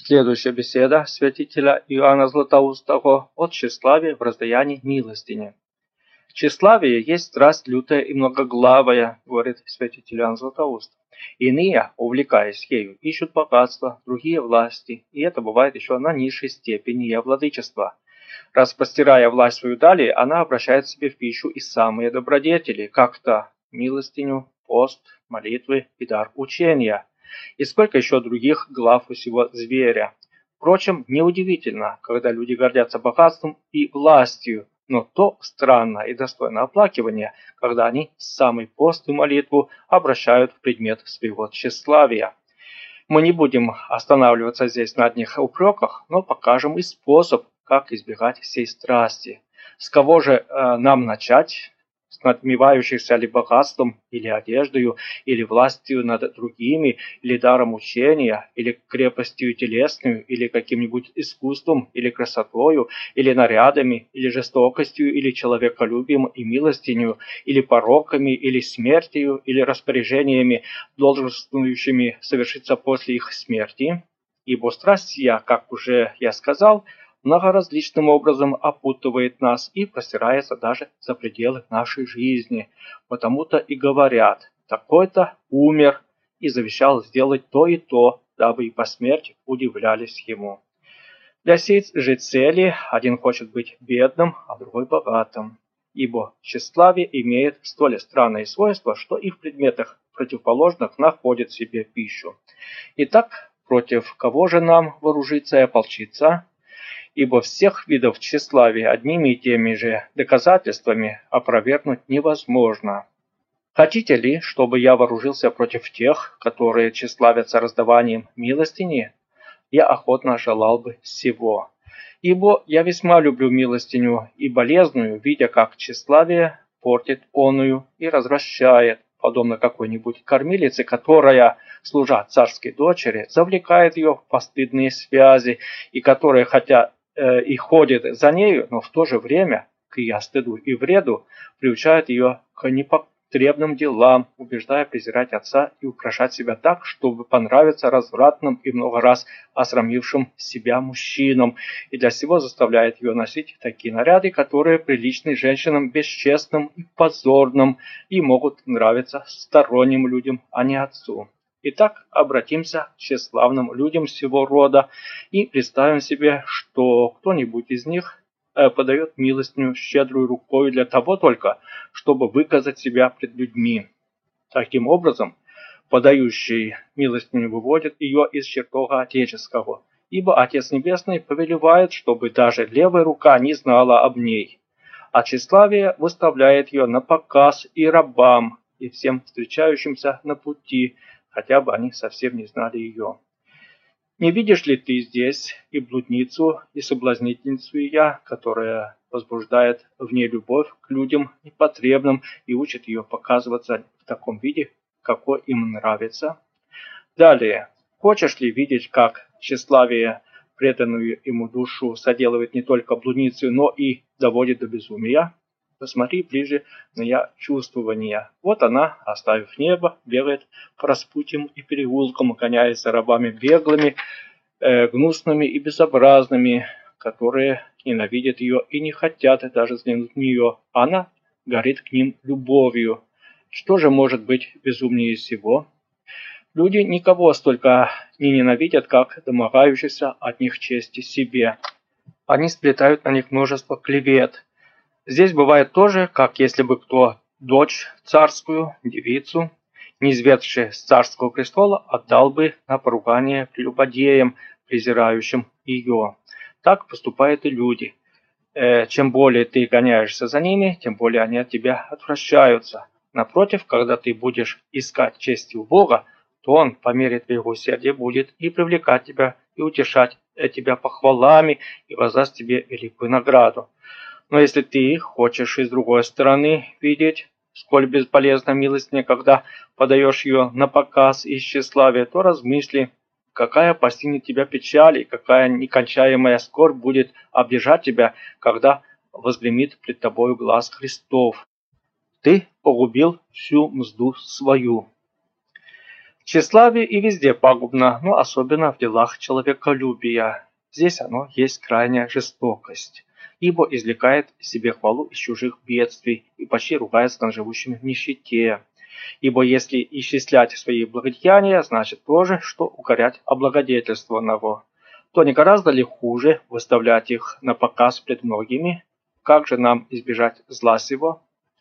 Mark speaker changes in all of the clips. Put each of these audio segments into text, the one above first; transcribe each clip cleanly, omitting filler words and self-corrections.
Speaker 1: Следующая беседа святителя Иоанна Златоустого о тщеславии в раздаянии милостыни. «Тщеславие есть страсть лютая и многоглавая, — говорит святитель Иоанн Златоуст. Иные, увлекаясь ею, ищут богатства, другие — власти, и это бывает еще на низшей степени ее владычества. Распростирая власть свою далее, она обращает себе в пищу и самые добродетели, как-то милостыню, пост, молитвы и дар учения. И сколько еще других глав у сего зверя. Впрочем, неудивительно, когда люди гордятся богатством и властью, но то странно и достойно оплакивания, когда они самый пост и молитву обращают в предмет своего тщеславия. Мы не будем останавливаться здесь на одних упреках, но покажем и способ, как избегать сей страсти. С кого же нам начать? С надмевающихся ли богатством, или одеждою, или властью над другими, или даром учения, или крепостью телесную, или каким-нибудь искусством, или красотою, или нарядами, или жестокостью, или человеколюбием и милостинью, или пороками, или смертью, или распоряжениями, долженствующими совершиться после их смерти? Ибо страсть сия, как уже я сказал, многоразличным образом опутывает нас и простирается даже за пределы нашей жизни. Потому-то и говорят: такой-то умер и завещал сделать то и то, дабы и по смерти удивлялись ему. Для сей же цели один хочет быть бедным, а другой богатым. Ибо тщеславие имеет столь странные свойства, что и в предметах противоположных находит себе пищу. Итак, против кого же нам вооружиться и ополчиться? Ибо всех видов тщеславия одними и теми же доказательствами опровергнуть невозможно. Хотите ли, чтобы я вооружился против тех, которые тщеславятся раздаванием милостыни? Я охотно желал бы сего. Ибо я весьма люблю милостыню и болезную, видя, как тщеславие портит оную и развращает, подобно какой-нибудь кормилице, которая, служа царской дочери, завлекает ее в постыдные связи, и которая, хотя и ходит за нею, но в то же время к ее стыду и вреду приучает ее к непотребным делам, убеждая презирать отца и украшать себя так, чтобы понравиться развратным и много раз осрамившим себя мужчинам, и для сего заставляет ее носить такие наряды, которые приличны женщинам бесчестным и позорным и могут нравиться сторонним людям, а не отцу. Итак, обратимся к тщеславным людям всего рода и представим себе, что кто-нибудь из них подает милостыню щедрую рукой для того только, чтобы выказать себя пред людьми. Таким образом, подающий милостыню выводит ее из чертога отеческого, ибо Отец Небесный повелевает, чтобы даже левая рука не знала об ней. А тщеславие выставляет ее на показ и рабам, и всем встречающимся на пути, хотя бы они совсем не знали ее. Не видишь ли ты здесь и блудницу, и соблазнительницу я, которая возбуждает в ней любовь к людям непотребным и учит ее показываться в таком виде, какой им нравится? Далее, хочешь ли видеть, как тщеславие преданную ему душу соделывает не только блудницей, но и доводит до безумия? Посмотри ближе на ее чувствования. Вот она, оставив небо, бегает по распутьям и переулкам, гоняясь за рабами беглыми, гнусными и безобразными, которые ненавидят ее и не хотят даже взглянуть на нее. Она горит к ним любовью. Что же может быть безумнее всего? Люди никого столько не ненавидят, как домогающихся от них чести себе. Они сплетают на них множество клевет. Здесь бывает тоже, как если бы кто дочь царскую, девицу, низведший с царского престола, отдал бы на поругание прелюбодеям, презирающим ее. Так поступают и люди. Чем более ты гоняешься за ними, тем более они от тебя отвращаются. Напротив, когда ты будешь искать чести у Бога, то Он по мере твоего усердия будет и привлекать тебя, и утешать тебя похвалами, и воздаст тебе великую награду. Но если ты хочешь и с другой стороны видеть, сколь бесполезна милостыня, когда подаешь ее на показ из тщеславия, то размысли, какая постигнет тебя печаль и какая некончаемая скорбь будет обижать тебя, когда возгремит пред тобою глаз Христов. Ты погубил всю мзду свою. Тщеславие и везде пагубно, но особенно в делах человеколюбия. Здесь оно есть крайняя жестокость, ибо извлекает себе хвалу из чужих бедствий и почти ругается над живущими в нищете. Ибо если исчислять свои благодеяния, значит то же, что укорять облагодетельствованного. То не гораздо ли хуже выставлять их на показ пред многими? Как же нам избежать зла сего?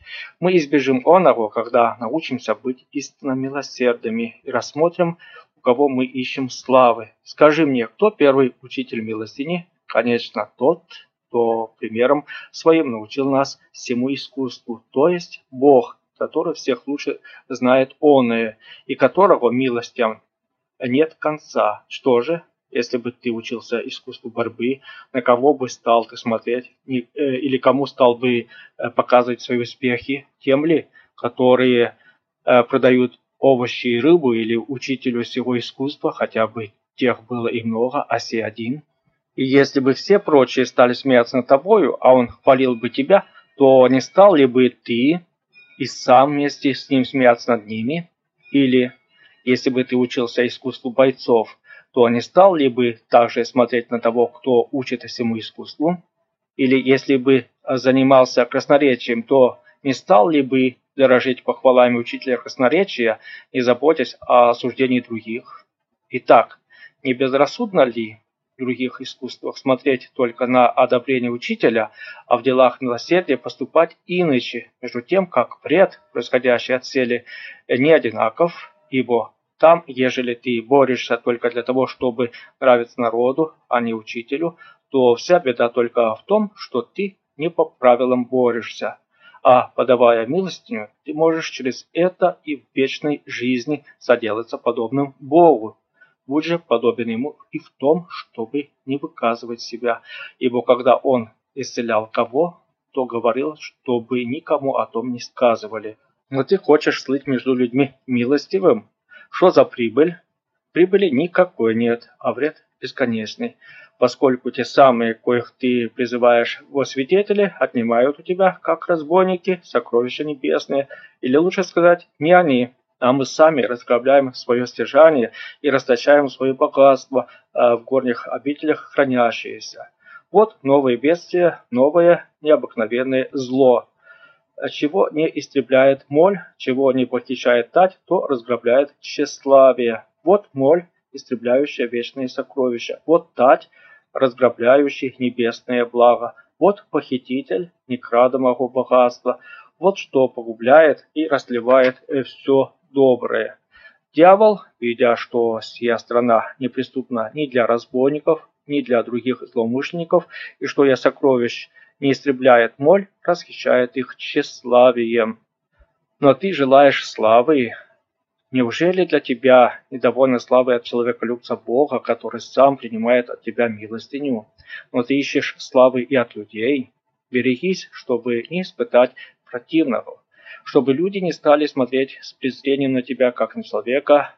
Speaker 1: Мы избежим оного, когда научимся быть истинно милосердными и рассмотрим, у кого мы ищем славы. Скажи мне, кто первый учитель милостыни? Конечно, тот, кто примером своим научил нас всему искусству, то есть Бог, который всех лучше знает оное, и которого милостям нет конца. Что же, если бы ты учился искусству борьбы, на кого бы стал ты смотреть, или кому стал бы показывать свои успехи? Тем ли, которые продают овощи и рыбу, или учителю всего искусства, хотя бы тех было и много, а сей один? И если бы все прочие стали смеяться над тобою, а он хвалил бы тебя, то не стал ли бы ты и сам вместе с ним смеяться над ними? Или, если бы ты учился искусству бойцов, то не стал ли бы также смотреть на того, кто учит всему искусству? Или, если бы занимался красноречием, то не стал ли бы дорожить похвалами учителя красноречия, не заботясь о осуждении других? Итак, не безрассудно ли в других искусствах смотреть только на одобрение учителя, а в делах милосердия поступать иначе, между тем, как вред, происходящий от цели, не одинаков, ибо там, ежели ты борешься только для того, чтобы нравиться народу, а не учителю, то вся беда только в том, что ты не по правилам борешься. А подавая милостыню, ты можешь через это и в вечной жизни соделаться подобным Богу. Будь же подобен ему и в том, чтобы не выказывать себя, ибо когда он исцелял кого, то говорил, чтобы никому о том не сказывали. Но ты хочешь слыть между людьми милостивым? Что за прибыль? Прибыли никакой нет, а вред бесконечный, поскольку те самые, коих ты призываешь во свидетели, отнимают у тебя, как разбойники, сокровища небесные, или лучше сказать, не они, а мы сами разграбляем свое стяжание и расточаем свое богатство в горних обителях хранящиеся. Вот новые бедствия, новое необыкновенное зло. Чего не истребляет моль, чего не похищает тать, то разграбляет тщеславие. Вот моль, истребляющая вечные сокровища. Вот тать, разграбляющий небесное благо. Вот похититель некрадомого богатства. Вот что погубляет и расливает все доброе. Дьявол, видя, что сия страна неприступна ни для разбойников, ни для других злоумышленников, и что я сокровищ не истребляет моль, расхищает их тщеславием. Но ты желаешь славы. Неужели для тебя недовольна славой от человеколюбца Бога, который сам принимает от тебя милостыню? Но ты ищешь славы и от людей? Берегись, чтобы не испытать противного, чтобы люди не стали смотреть с презрением на тебя, как на человека,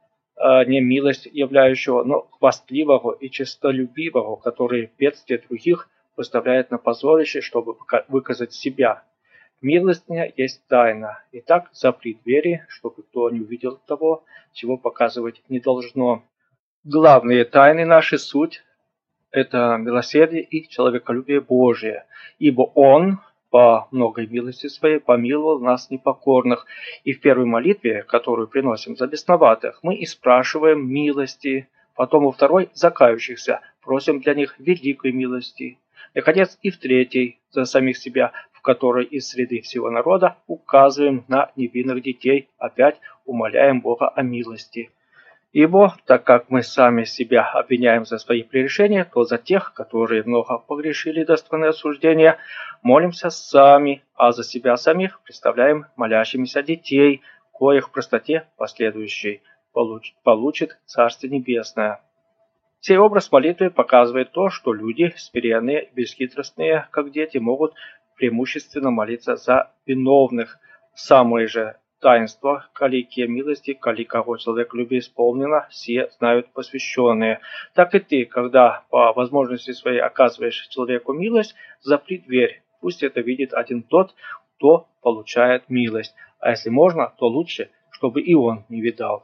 Speaker 1: не милость являющего, но хвастливого и честолюбивого, который бедствие других выставляет на позорище, чтобы выказать себя. Милостыня есть тайна. Итак, запри двери, чтобы кто не увидел того, чего показывать не должно. Главные тайны наши суть – это милосердие и человеколюбие Божие, ибо Он по многой милости своей помиловал нас непокорных, и в первой молитве, которую приносим за бесноватых, мы и спрашиваем милости, потом во второй за кающихся, просим для них великой милости, наконец и в третьей за самих себя, в которой из среды всего народа указываем на невинных детей, опять умоляем Бога о милости. Ибо, так как мы сами себя обвиняем за свои прегрешения, то за тех, которые много погрешили достойное осуждения, молимся сами, а за себя самих представляем молящимися детей, коих в простоте последующей получит Царствие Небесное. Сей образ молитвы показывает то, что люди, смиренные и бесхитростные, как дети, могут преимущественно молиться за виновных. Самые же таинства, каликие милости, коли кого человеколюбие исполнено, все знают посвященные. Так и ты, когда по возможности своей оказываешь человеку милость, запри дверь. Пусть это видит один тот, кто получает милость. А если можно, то лучше, чтобы и он не видал.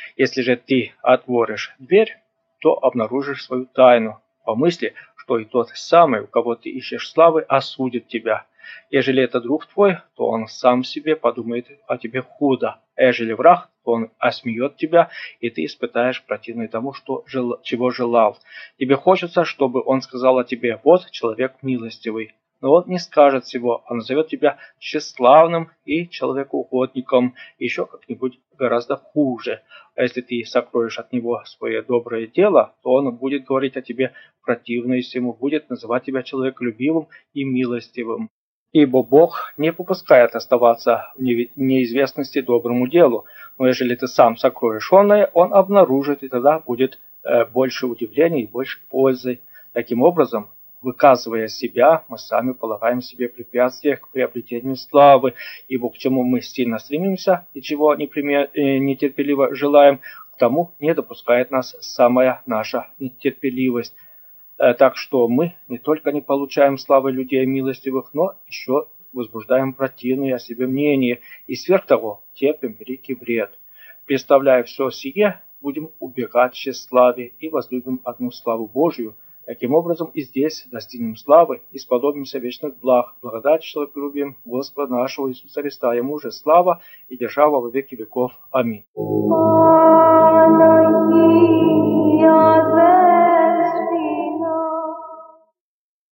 Speaker 1: Если же ты отворишь дверь, то обнаружишь свою тайну. Помысли, что и тот самый, у кого ты ищешь славы, осудит тебя. Ежели это друг твой, то он сам себе подумает о тебе худо. А ежели враг, то он осмеет тебя, и ты испытаешь противное тому, чего желал. Тебе хочется, чтобы он сказал о тебе: вот человек милостивый. Но он не скажет всего, а назовет тебя тщеславным и человекоугодником, еще как-нибудь гораздо хуже. А если ты сокроешь от него свое доброе дело, то он будет говорить о тебе противное всему, будет называть тебя человеколюбивым и милостивым. Ибо Бог не попускает оставаться в неизвестности доброму делу, но ежели ты сам сокроешь оное, он обнаружит, и тогда будет больше удивления и больше пользы. Таким образом, выказывая себя, мы сами полагаем себе препятствия к приобретению славы, ибо к чему мы сильно стремимся и чего нетерпеливо желаем, к тому не допускает нас самая наша нетерпеливость. Так что мы не только не получаем славы людей милостивых, но еще возбуждаем противные о себе мнения и сверх того терпим великий вред. Представляя все сие, будем убегать тщеславия и возлюбим одну славу Божию. Таким образом и здесь достигнем славы и сподобимся вечных благ, благодать человеколюбием Господа нашего Иисуса Христа. Ему же слава и держава во веки веков. Аминь.